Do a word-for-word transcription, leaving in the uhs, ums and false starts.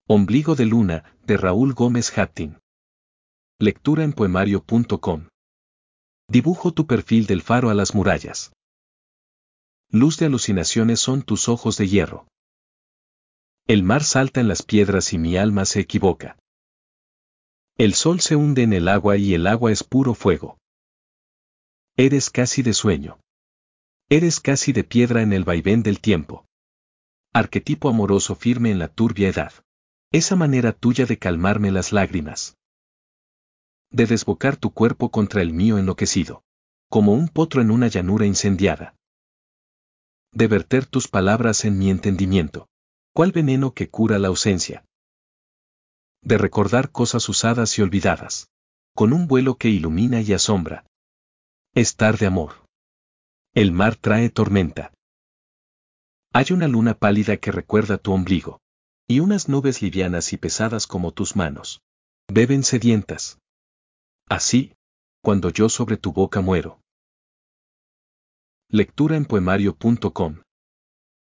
Ombligo de luna, de Raúl Gómez Hattin. Lectura en poemario punto com. Dibujo tu perfil del faro a las murallas. Luz de alucinaciones son tus ojos de hierro. El mar salta en las piedras y mi alma se equivoca. El sol se hunde en el agua y el agua es puro fuego. Eres casi de sueño. Eres casi de piedra en el vaivén del tiempo. Arquetipo amoroso firme en la turbia edad. Esa manera tuya de calmarme las lágrimas. De desbocar tu cuerpo contra el mío enloquecido. Como un potro en una llanura incendiada. De verter tus palabras en mi entendimiento. ¿Cuál veneno que cura la ausencia? De recordar cosas usadas y olvidadas. Con un vuelo que ilumina y asombra. Estar de amor. El mar trae tormenta. Hay una luna pálida que recuerda tu ombligo. Y unas nubes livianas y pesadas como tus manos. Beben sedientas. Así, cuando yo sobre tu boca muero. Lectura en poemario punto com.